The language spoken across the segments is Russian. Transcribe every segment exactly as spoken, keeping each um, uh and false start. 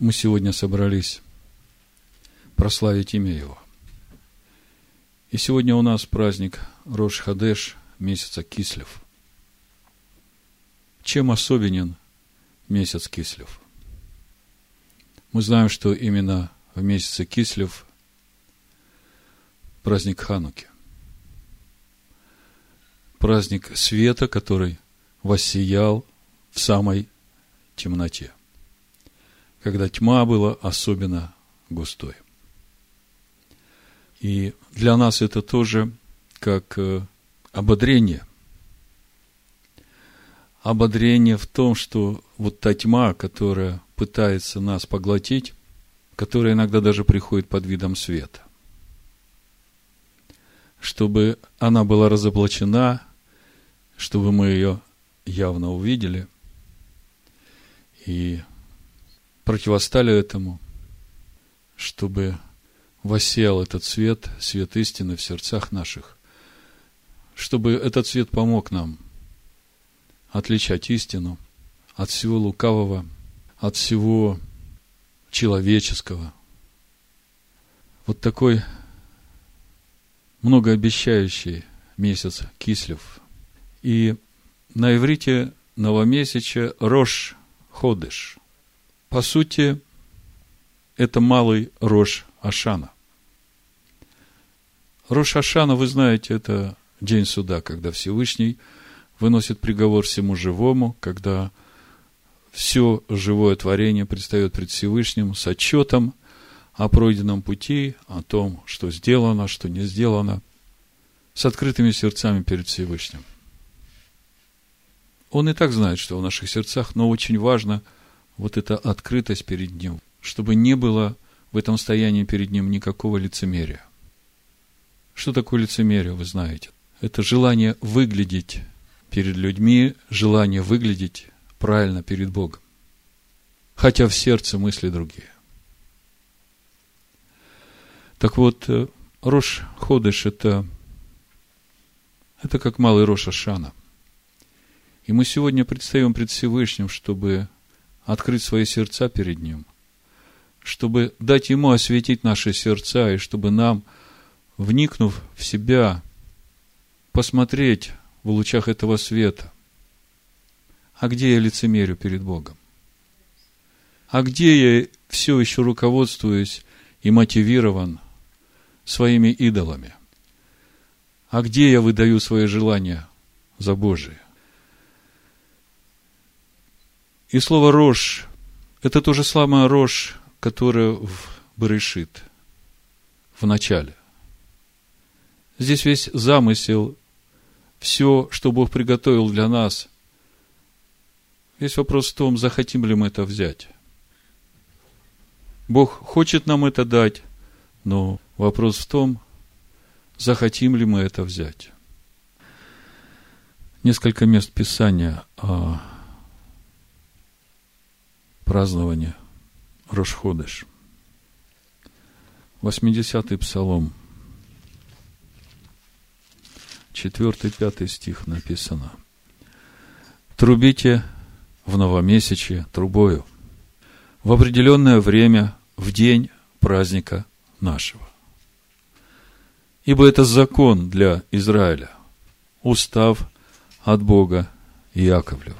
мы сегодня собрались прославить имя Его. И сегодня у нас праздник Рош Ходеш месяца Кислев. Чем особенен месяц Кислев? Мы знаем, что именно в месяце Кислев праздник Хануки. Праздник света, который воссиял в самой темноте, когда тьма была особенно густой. И для нас это тоже как ободрение. Ободрение в том, что вот та тьма, которая пытается нас поглотить, которая иногда даже приходит под видом света, чтобы она была разоблачена, чтобы мы ее явно увидели и противостали этому, чтобы воссиял этот свет, свет истины в сердцах наших, чтобы этот свет помог нам отличать истину от всего лукавого, от всего человеческого. Вот такой многообещающий месяц Кислев. И на иврите новомесяче Рош Ходеш. По сути, это малый Рош Ашана. Рош Ашана, вы знаете, это день суда, когда Всевышний выносит приговор всему живому, когда все живое творение предстает пред Всевышним с отчетом о пройденном пути, о том, что сделано, что не сделано, с открытыми сердцами перед Всевышним. Он и так знает, что в наших сердцах, но очень важно вот эта открытость перед Ним, чтобы не было в этом стоянии перед Ним никакого лицемерия. Что такое лицемерие, вы знаете? Это желание выглядеть перед людьми, желание выглядеть правильно перед Богом, хотя в сердце мысли другие. Так вот, Рош Ходеш это, это как малый Рош Ашана. И мы сегодня предстаем пред Всевышним, чтобы открыть свои сердца перед Ним, чтобы дать Ему осветить наши сердца, и чтобы нам, вникнув в себя, посмотреть в лучах этого света, а где я лицемерю перед Богом? А где я все еще руководствуюсь и мотивирован своими идолами? А где я выдаю свои желания за Божие? И слово «рош» – это то же самое «рош», которое в Берешит, в начале. Здесь весь замысел, все, что Бог приготовил для нас. Весь вопрос в том, захотим ли мы это взять. Бог хочет нам это дать, но вопрос в том, захотим ли мы это взять. Несколько мест Писания о празднования Рош Ходеш. восьмидесятый Псалом, четвёртый-пятый стих написано: «Трубите в новомесячье трубою в определенное время, в день праздника нашего. Ибо это закон для Израиля, устав от Бога Иаковлева».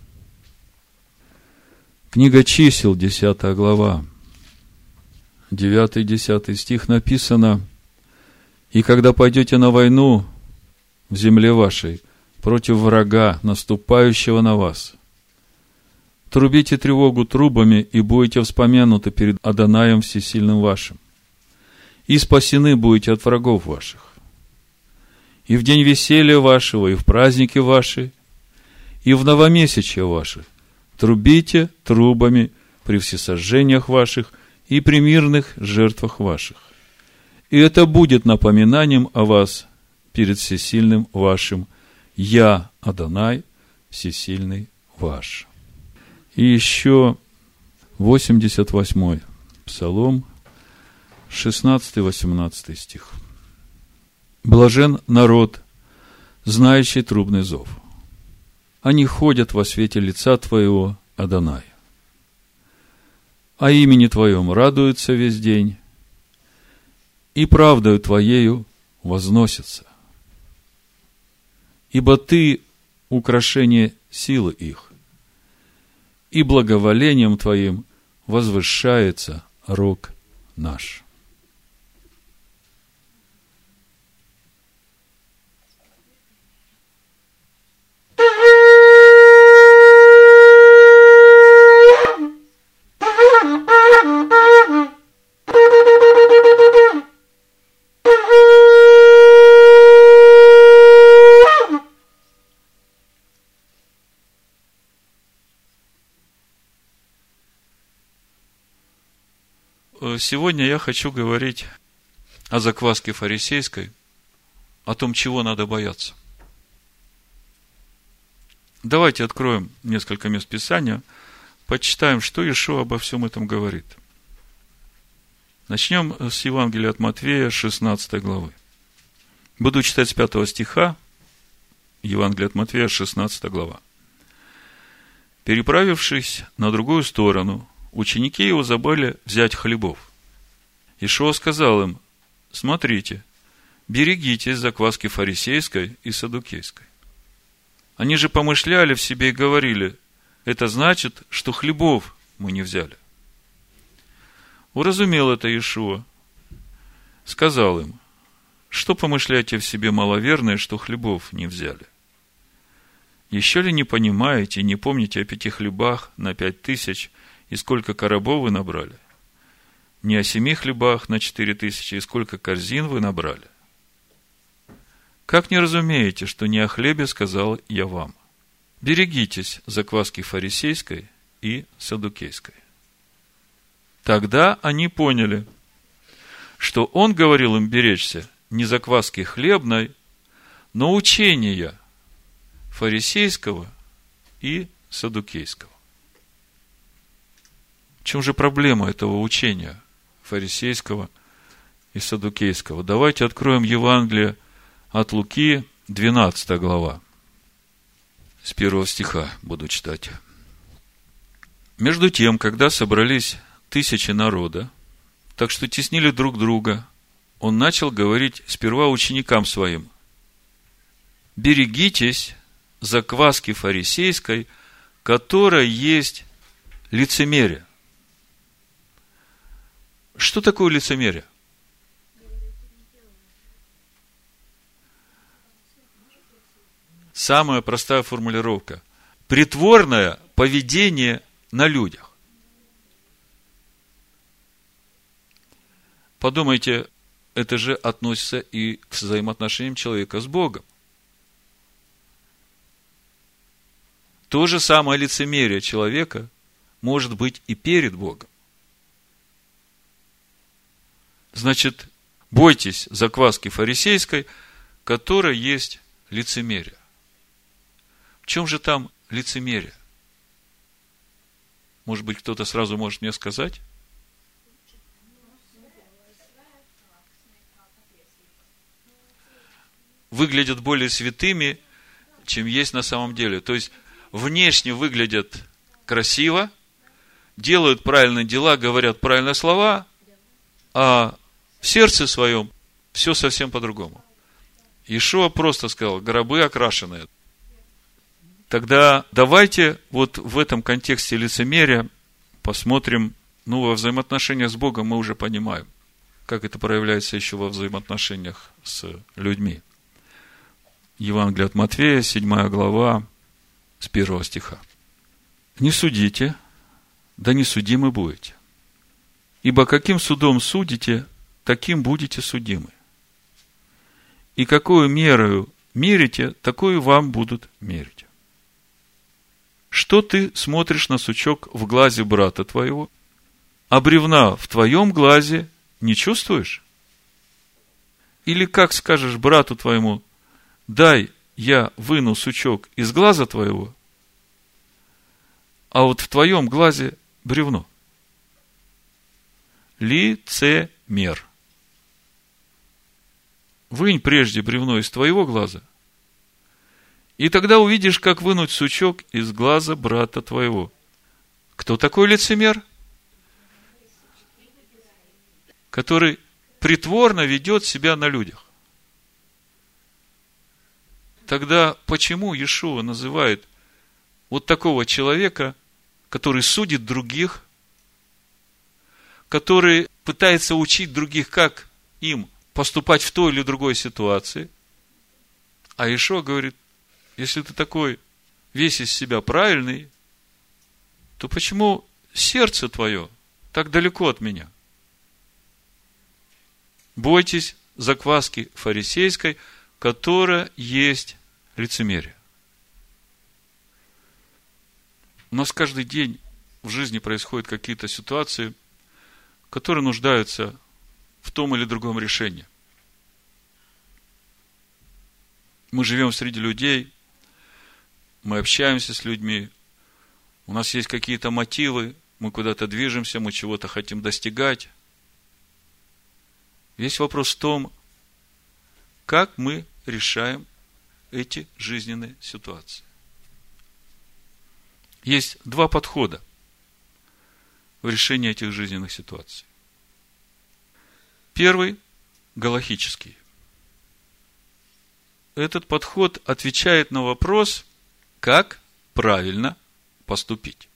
Книга Чисел, десятая глава, девятый-десятый стих написано: «И когда пойдете на войну в земле вашей против врага, наступающего на вас, трубите тревогу трубами, и будете вспомянуты перед Адонаем всесильным вашим, и спасены будете от врагов ваших. И в день веселья вашего, и в праздники ваши, и в новомесячье ваши трубите трубами при всесожжениях ваших и при мирных жертвах ваших. И это будет напоминанием о вас перед всесильным вашим. Я, Адонай, всесильный ваш». И еще восемьдесят восьмой Псалом, шестнадцатый-восемнадцатый стих. «Блажен народ, знающий трубный зов. Они ходят во свете лица Твоего, Адонай. о имени Твоем радуются весь день, и правдою Твоею возносятся. Ибо Ты — украшение силы их, и благоволением Твоим возвышается рог наш. Сегодня я хочу говорить о закваске фарисейской, о том, чего надо бояться. Давайте откроем несколько мест Писания, почитаем, что Иешуа обо всем этом говорит. Начнем с Евангелия от Матфея, шестнадцатой главы. Буду читать с пятого стиха, Евангелие от Матфея, шестнадцатая глава. «Переправившись на другую сторону, ученики его забыли взять хлебов. Иешуа сказал им: смотрите, берегитесь закваски фарисейской и саддукейской. Они же помышляли в себе и говорили: это значит, что хлебов мы не взяли. Уразумел это Иешуа, сказал им: что помышляете в себе, маловерные, что хлебов не взяли? Еще ли не понимаете, не помните о пяти хлебах на пять тысяч, и сколько коробов вы набрали? Не о семи хлебах на четыре тысячи, и сколько корзин вы набрали? Как не разумеете, что не о хлебе сказал я вам? Берегитесь закваски фарисейской и саддукейской». Тогда они поняли, что он говорил им беречься не закваски хлебной, но учения фарисейского и саддукейского. В чем же проблема этого учения фарисейского и саддукейского? Давайте откроем Евангелие от Луки, двенадцатая глава. С первого стиха буду читать. «Между тем, когда собрались тысячи народа, так что теснили друг друга, он начал говорить сперва ученикам своим: берегитесь закваски фарисейской, которая есть лицемерие». Что такое лицемерие? Самая простая формулировка. Притворное поведение на людях. Подумайте, это же относится и к взаимоотношениям человека с Богом. То же самое лицемерие человека может быть и перед Богом. Значит, бойтесь закваски фарисейской, которая есть лицемерие. В чем же там лицемерие? Может быть, кто-то сразу может мне сказать? Выглядят более святыми, чем есть на самом деле. То есть, внешне выглядят красиво, делают правильные дела, говорят правильные слова, а в сердце своем все совсем по-другому. Иешуа просто сказал: гробы окрашенные. Тогда давайте вот в этом контексте лицемерия посмотрим, ну, во взаимоотношениях с Богом мы уже понимаем, как это проявляется еще во взаимоотношениях с людьми. Евангелие от Матфея, седьмая глава, с первого стиха. «Не судите, да не судимы будете. Ибо каким судом судите, таким будете судимы. И какую мерою мерите, такую вам будут мерить. Что ты смотришь на сучок в глазе брата твоего, а бревна в твоем глазе не чувствуешь? Или как скажешь брату твоему: дай я выну сучок из глаза твоего, а вот в твоем глазе бревно? Лицемер. Вынь прежде бревно из твоего глаза, и тогда увидишь, как вынуть сучок из глаза брата твоего. Кто такой лицемер? который притворно ведет себя на людях. Тогда почему Иешуа называет вот такого человека, который судит других, который пытается учить других, как им поступать в той или другой ситуации? А Иешуа говорит: если ты такой весь из себя правильный, то почему сердце твое так далеко от меня? Бойтесь закваски фарисейской, которая есть лицемерие. У нас каждый день в жизни происходят какие-то ситуации, которые нуждаются в том или другом решении. Мы живем среди людей, мы общаемся с людьми, у нас есть какие-то мотивы, мы куда-то движемся, мы чего-то хотим достигать. Весь вопрос в том, как мы решаем эти жизненные ситуации. Есть два подхода в решении этих жизненных ситуаций. Первый – галахический. Этот подход отвечает на вопрос, как правильно поступить.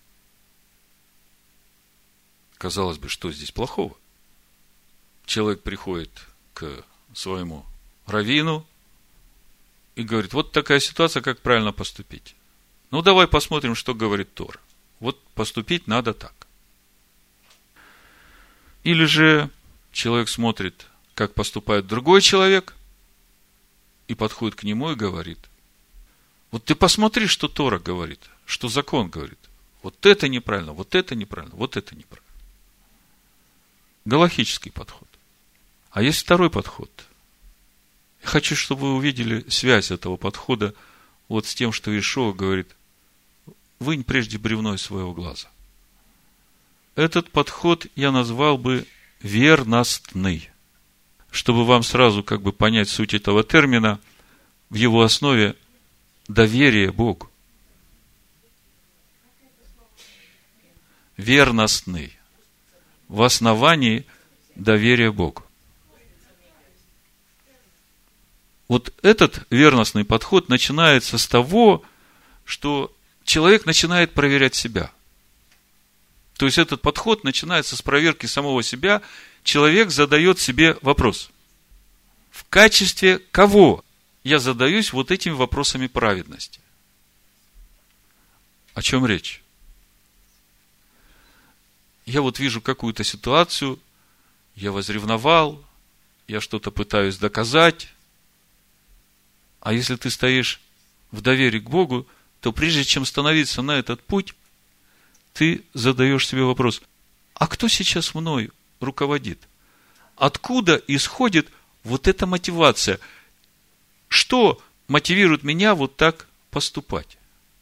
Казалось бы, что здесь плохого? Человек приходит к своему раввину и говорит: вот такая ситуация, как правильно поступить. Ну, давай посмотрим, что говорит Тора. Вот поступить надо так. Или же человек смотрит, как поступает другой человек, и подходит к нему и говорит: вот ты посмотри, что Тора говорит, что закон говорит. Вот это неправильно, вот это неправильно, вот это неправильно. Галахический подход. А есть второй подход. Я хочу, чтобы вы увидели связь этого подхода вот с тем, что Иешуа говорит: вынь прежде бревно из своего глаза. Этот подход я назвал бы верностный. Чтобы вам сразу как бы понять суть этого термина, в его основе доверие Богу. Верностный. В основании доверие Богу. Вот этот верностный подход начинается с того, что человек начинает проверять себя. То есть этот подход начинается с проверки самого себя. Человек задает себе вопрос: в качестве кого я задаюсь вот этими вопросами праведности? О чем речь? Я вот вижу какую-то ситуацию, я возревновал, я что-то пытаюсь доказать. А если ты стоишь в доверии к Богу, то прежде чем становиться на этот путь, ты задаешь себе вопрос: а кто сейчас мной руководит? Откуда исходит вот эта мотивация? Что мотивирует меня вот так поступать?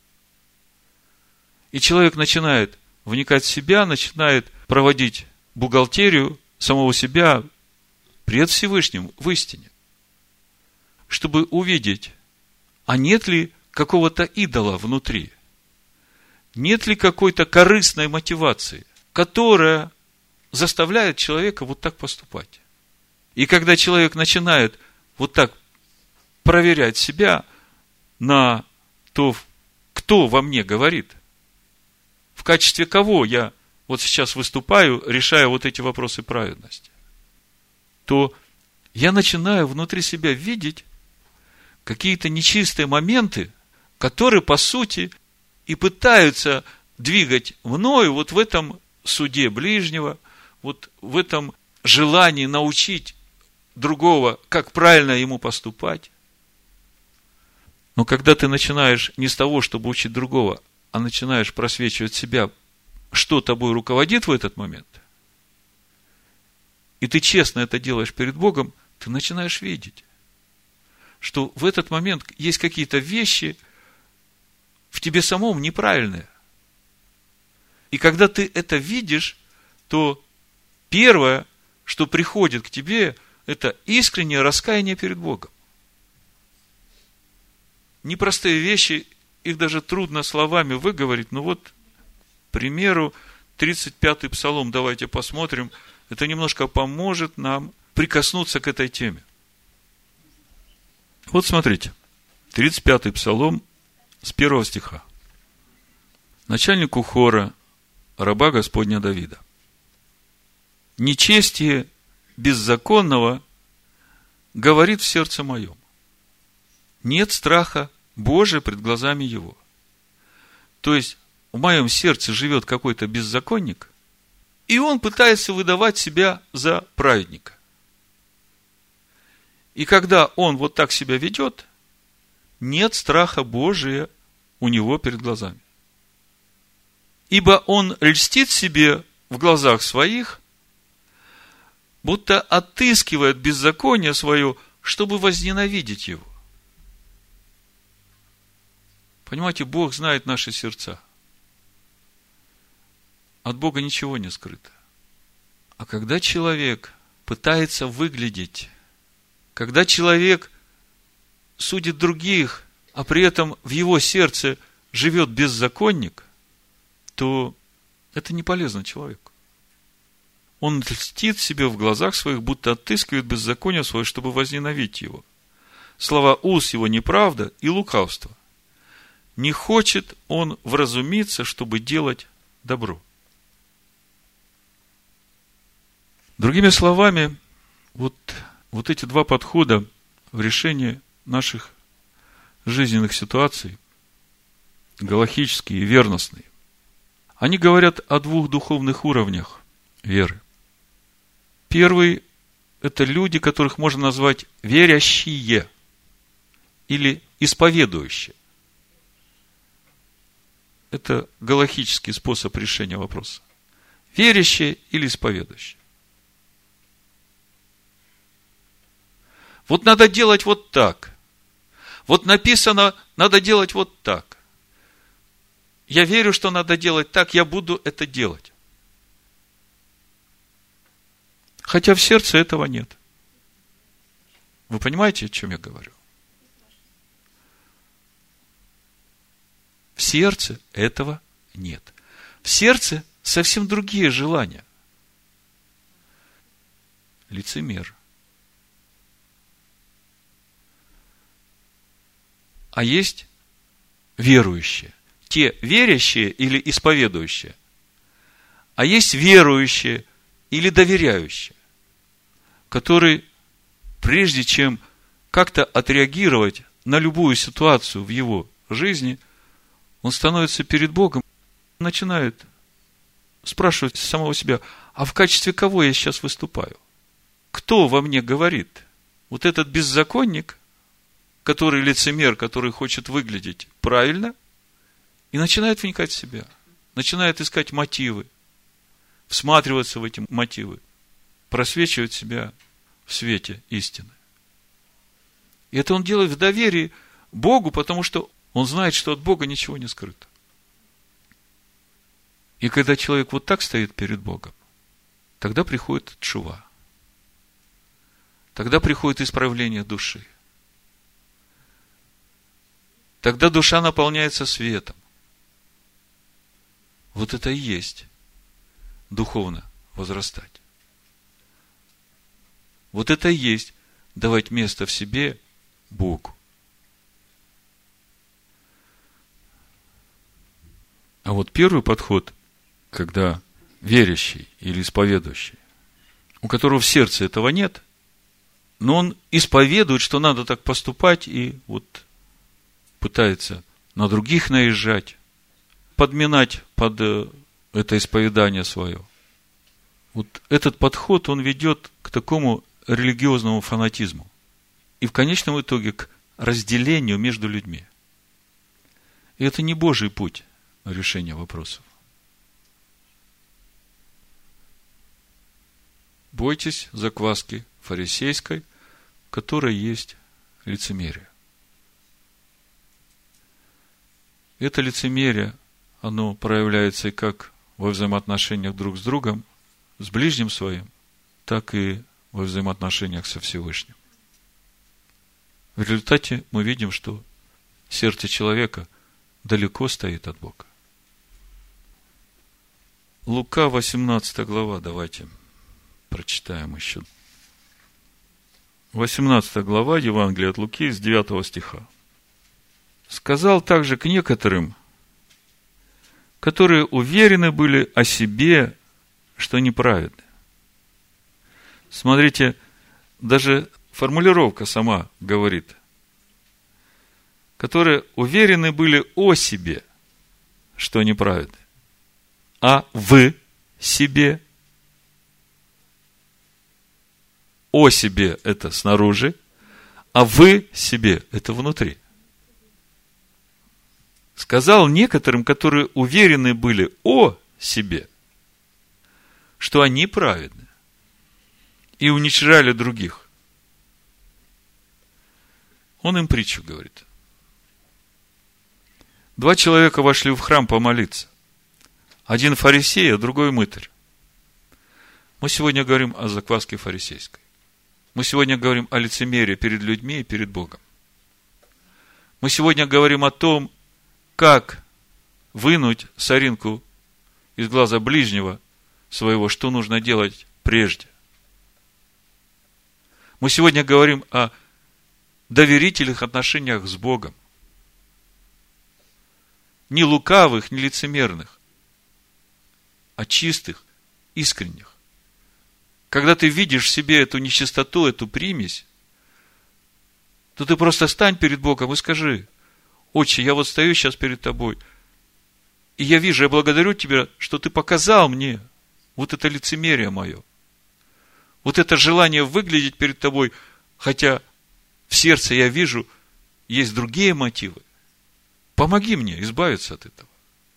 И человек начинает вникать в себя, начинает проводить бухгалтерию самого себя пред Всевышним в истине, чтобы увидеть, а нет ли какого-то идола внутри, нет ли какой-то корыстной мотивации, которая заставляет человека вот так поступать. И когда человек начинает вот так проверять себя на то, кто во мне говорит, в качестве кого я вот сейчас выступаю, решая вот эти вопросы праведности, то я начинаю внутри себя видеть какие-то нечистые моменты, которые, по сути, и пытаются двигать мною вот в этом суде ближнего, вот в этом желании научить другого, как правильно ему поступать. Но когда ты начинаешь не с того, чтобы учить другого, а начинаешь просвечивать себя, что тобой руководит в этот момент, и ты честно это делаешь перед Богом, ты начинаешь видеть, что в этот момент есть какие-то вещи в тебе самом неправильные. И когда ты это видишь, то первое, что приходит к тебе, это искреннее раскаяние перед Богом. Непростые вещи, их даже трудно словами выговорить. Ну вот, к примеру, тридцать пятый псалом давайте посмотрим. Это немножко поможет нам прикоснуться к этой теме. Вот смотрите, тридцать пятый псалом с первого стиха. Начальнику хора, раба Господня Давида. Нечестие беззаконного говорит в сердце моем. Нет страха Божия пред глазами его. То есть, в моем сердце живет какой-то беззаконник, и он пытается выдавать себя за праведника. И когда он вот так себя ведет, нет страха Божия у него перед глазами. Ибо он льстит себе в глазах своих, будто отыскивает беззаконие свое, чтобы возненавидеть его. Понимаете, Бог знает наши сердца. От Бога ничего не скрыто. А когда человек пытается выглядеть, когда человек судит других, а при этом в его сердце живет беззаконник, то это не полезно человеку. Он льстит себе в глазах своих, будто отыскивает беззаконие свое, чтобы возненавидеть его. Слова уст его неправда и лукавство. Не хочет он вразумиться, чтобы делать добро. Другими словами, вот, вот эти два подхода в решении наших жизненных ситуаций, галахические и верностные, они говорят о двух духовных уровнях веры. Первый – это люди, которых можно назвать верящие или исповедующие. Это галахический способ решения вопроса. Верящие или исповедующие. Вот надо делать вот так. Вот написано, надо делать вот так. Я верю, что надо делать так, я буду это делать. Хотя в сердце этого нет. Вы понимаете, о чем я говорю? В сердце этого нет. В сердце совсем другие желания. Лицемер. А есть верующие. Те верящие или исповедующие. А есть верующие или доверяющие, которые, прежде чем как-то отреагировать на любую ситуацию в его жизни, он становится перед Богом, начинает спрашивать самого себя, а в качестве кого я сейчас выступаю? Кто во мне говорит? Вот этот беззаконник, который лицемер, который хочет выглядеть правильно, и начинает вникать в себя, начинает искать мотивы, всматриваться в эти мотивы, просвечивать себя в свете истины. И это он делает в доверии Богу, потому что он знает, что от Бога ничего не скрыто. И когда человек вот так стоит перед Богом, тогда приходит тшува. Тогда приходит исправление души. Тогда душа наполняется светом. Вот это и есть духовно возрастать. Вот это и есть давать место в себе Богу. А вот первый подход, когда верящий или исповедующий, у которого в сердце этого нет, но он исповедует, что надо так поступать, и вот пытается на других наезжать, подминать под это исповедание свое. Вот этот подход, он ведет к такому религиозному фанатизму. И в конечном итоге к разделению между людьми. И это не Божий путь решения вопросов. Бойтесь закваски фарисейской, которая есть лицемерие. Это лицемерие, оно проявляется и как во взаимоотношениях друг с другом, с ближним своим, так и во взаимоотношениях со Всевышним. В результате мы видим, что сердце человека далеко стоит от Бога. Лука, восемнадцатая глава, давайте прочитаем еще. восемнадцатая глава Евангелия от Луки, с девятого стиха. «Сказал также к некоторым, которые уверены были о себе, что неправедны». Смотрите, даже формулировка сама говорит, которые уверены были о себе, что неправедны, а в себе. О себе – это снаружи, а в себе – это внутри. Сказал некоторым, которые уверены были о себе, что они праведны, и уничижали других. Он им притчу говорит. Два человека вошли в храм помолиться. Один фарисей, а другой мытарь. Мы сегодня говорим о закваске фарисейской. Мы сегодня говорим о лицемерии перед людьми и перед Богом. Мы сегодня говорим о том, как вынуть соринку из глаза ближнего своего, что нужно делать прежде. Мы сегодня говорим о доверительных отношениях с Богом. Не лукавых, не лицемерных, а чистых, искренних. Когда ты видишь в себе эту нечистоту, эту примесь, то ты просто стань перед Богом и скажи: Отче, я вот стою сейчас перед тобой, и я вижу, я благодарю тебя, что ты показал мне вот это лицемерие мое, вот это желание выглядеть перед тобой, хотя в сердце я вижу, есть другие мотивы. Помоги мне избавиться от этого.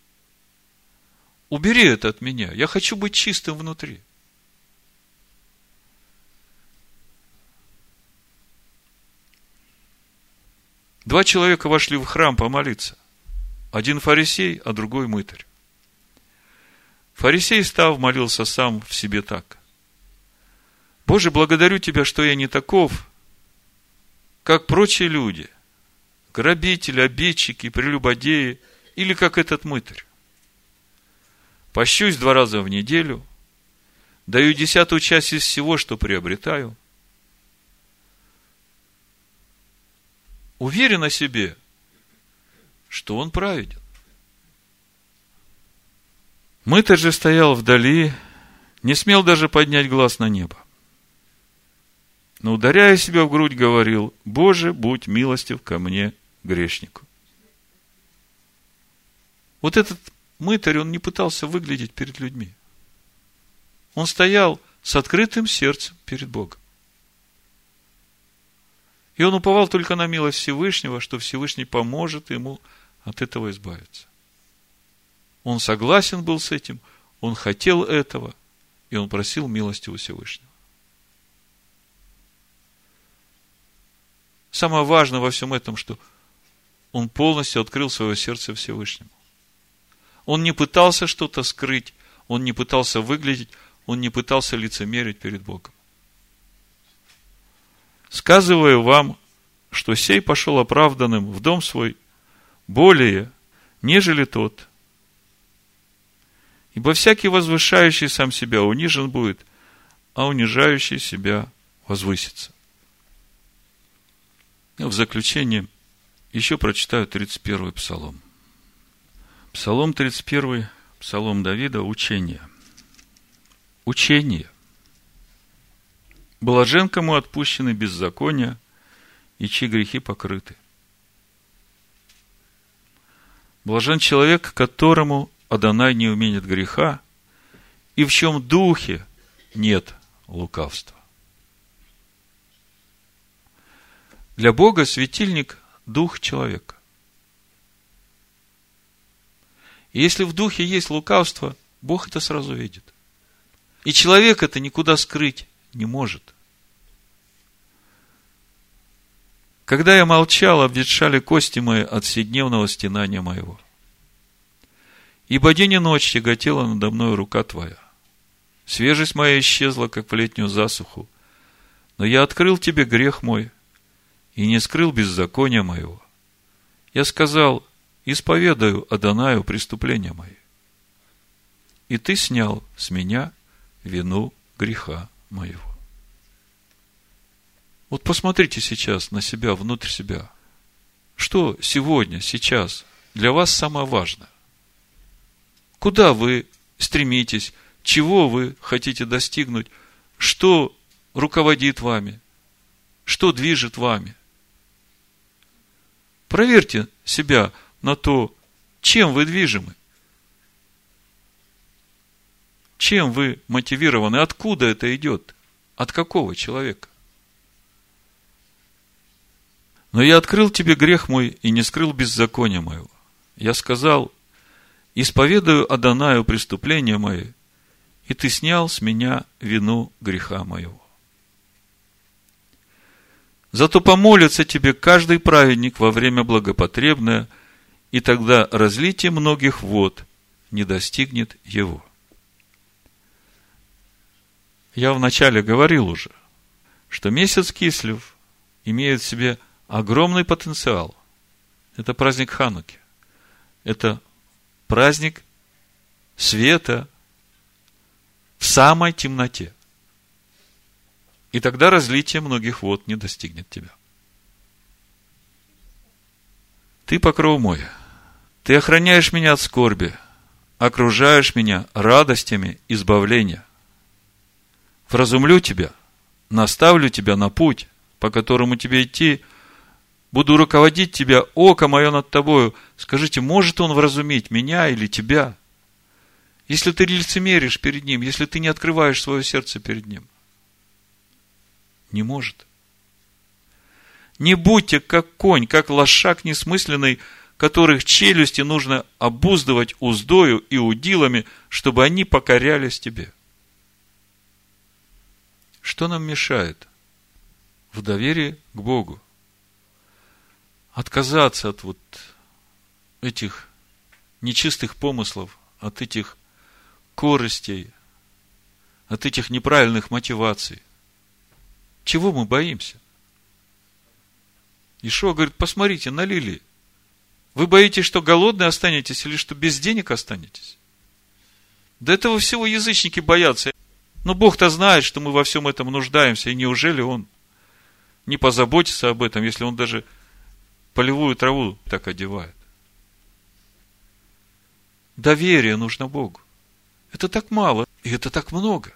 Убери это от меня. Я хочу быть чистым внутри. Два человека вошли в храм помолиться. Один фарисей, а другой мытарь. Фарисей, став, молился сам в себе так: Боже, благодарю Тебя, что я не таков, как прочие люди, грабители, обидчики, прелюбодеи, или как этот мытарь. Пощусь два раза в неделю, даю десятую часть из всего, что приобретаю. Уверен о себе, что он праведен. Мытарь же стоял вдали, не смел даже поднять глаз на небо. Но, ударяя себя в грудь, говорил: Боже, будь милостив ко мне, грешнику. Вот этот мытарь, он не пытался выглядеть перед людьми. Он стоял с открытым сердцем перед Богом. И он уповал только на милость Всевышнего, что Всевышний поможет ему от этого избавиться. Он согласен был с этим, он хотел этого, и он просил милости у Всевышнего. Самое важное во всем этом, что он полностью открыл свое сердце Всевышнему. Он не пытался что-то скрыть, он не пытался выглядеть, он не пытался лицемерить перед Богом. Сказываю вам, что сей пошел оправданным в дом свой более, нежели тот. Ибо всякий возвышающий сам себя унижен будет, а унижающий себя возвысится. В заключение еще прочитаю тридцать первый псалом. Псалом тридцать первый, псалом Давида, учение. Учение. Блажен, кому отпущены беззакония, и чьи грехи покрыты. Блажен человек, которому Адонай не уменит греха, и в чем духе нет лукавства. Для Бога светильник – дух человека. И если в духе есть лукавство, Бог это сразу видит. И человек это никуда скрыть не может. Когда я молчал, обветшали кости мои от вседневного стенания моего. Ибо день и ночь тяготела надо мною рука Твоя. Свежесть моя исчезла, как в летнюю засуху. Но я открыл Тебе грех мой и не скрыл беззакония моего. Я сказал: исповедаю Адонаю преступления мои. и ты снял с меня вину греха моего. Вот посмотрите сейчас на себя, внутрь себя. Что сегодня, сейчас для вас самое важное? Куда вы стремитесь? Чего вы хотите достигнуть? Что руководит вами? Что движет вами? Проверьте себя на то, чем вы движимы. Чем вы мотивированы? Откуда это идет? От какого человека? Но я открыл тебе грех мой и не скрыл беззакония моего. Я сказал: исповедую Адонаю преступления мои, и ты снял с меня вину греха моего. Зато помолится тебе каждый праведник во время благопотребное, и тогда разлитие многих вод не достигнет его. Я вначале говорил уже, что месяц Кислев имеет в себе огромный потенциал. Это праздник Хануки. Это праздник света в самой темноте. И тогда разлитие многих вод не достигнет тебя. Ты покров мой, ты охраняешь меня от скорби, окружаешь меня радостями избавления. Вразумлю тебя, наставлю тебя на путь, по которому тебе идти, буду руководить тебя, око мое над тобою. Скажите, может он вразумить меня или тебя? Если ты лицемеришь перед ним, если ты не открываешь свое сердце перед ним. Не может. Не будьте как конь, как лошак несмысленный, которых челюсти нужно обуздывать уздою и удилами, чтобы они покорялись тебе. Что нам мешает в доверии к Богу отказаться от вот этих нечистых помыслов, от этих корыстей, от этих неправильных мотиваций? Чего мы боимся? Ишуа говорит: посмотрите на лилии. Вы боитесь, что голодные останетесь или что без денег останетесь? До этого всего язычники боятся. Но Бог-то знает, что мы во всем этом нуждаемся, и неужели Он не позаботится об этом, если Он даже полевую траву так одевает? Доверие нужно Богу. Это так мало, и это так много.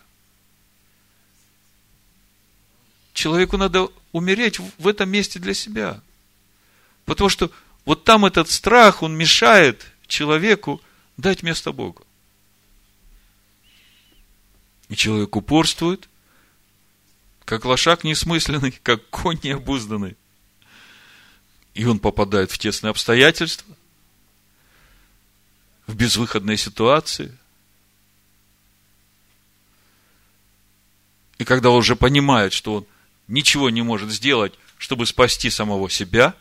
Человеку надо умереть в этом месте для себя. Потому что вот там этот страх, он мешает человеку дать место Богу. И человек упорствует, как лошак несмысленный, как конь необузданный. И он попадает в тесные обстоятельства, в безвыходные ситуации. И когда он уже понимает, что он ничего не может сделать, чтобы спасти самого себя,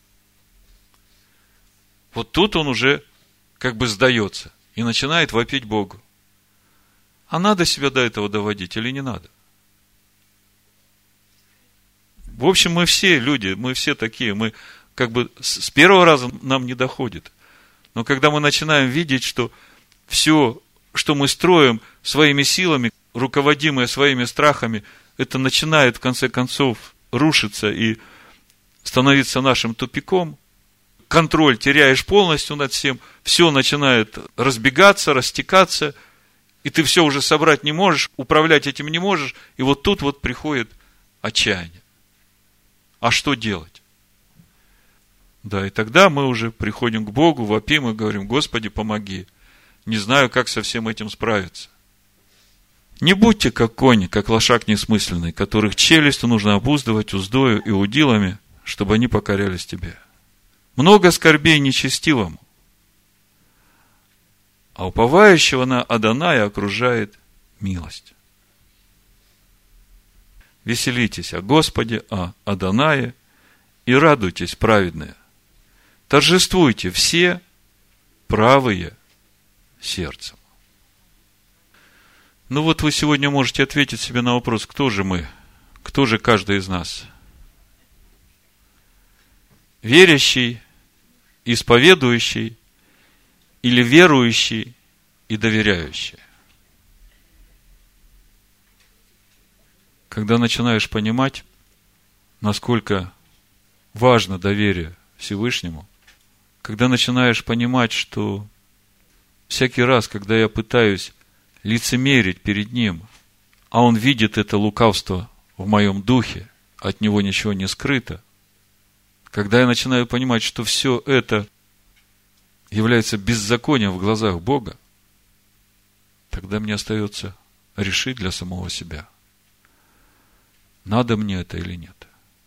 вот тут он уже как бы сдается и начинает вопить Богу. А надо себя до этого доводить или не надо? В общем, мы все люди, мы все такие, мы как бы с первого раза нам не доходит. Но когда мы начинаем видеть, что все, что мы строим своими силами, руководимое своими страхами, это начинает в конце концов рушиться и становиться нашим тупиком, контроль теряешь полностью над всем, все начинает разбегаться, растекаться, и ты все уже собрать не можешь, управлять этим не можешь, и вот тут вот приходит отчаяние. А что делать? Да, и тогда мы уже приходим к Богу, вопим и говорим: Господи, помоги. Не знаю, как со всем этим справиться. Не будьте как кони, как лошак несмысленный, которых челюстью нужно обуздывать уздою и удилами, чтобы они покорялись тебе. Много скорбей нечестивому, а уповающего на Адоная окружает милость. Веселитесь о Господе, о Адонае, и радуйтесь, праведные. Торжествуйте все правые сердцем. Ну вот вы сегодня можете ответить себе на вопрос: кто же мы? Кто же каждый из нас? Верящий, исповедующий или верующий и доверяющее. Когда начинаешь понимать, насколько важно доверие Всевышнему, когда начинаешь понимать, что всякий раз, когда я пытаюсь лицемерить перед Ним, а Он видит это лукавство в моем духе, от Него ничего не скрыто, когда я начинаю понимать, что все это является беззаконием в глазах Бога, тогда мне остается решить для самого себя, надо мне это или нет.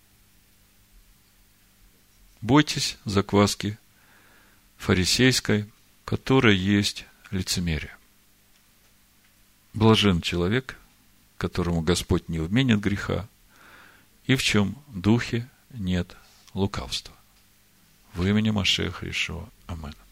Бойтесь закваски фарисейской, которая есть лицемерие. Блажен человек, которому Господь не вменит греха, и в чем духе нет лукавства. В имени Машиаха Иешуа. Аминь.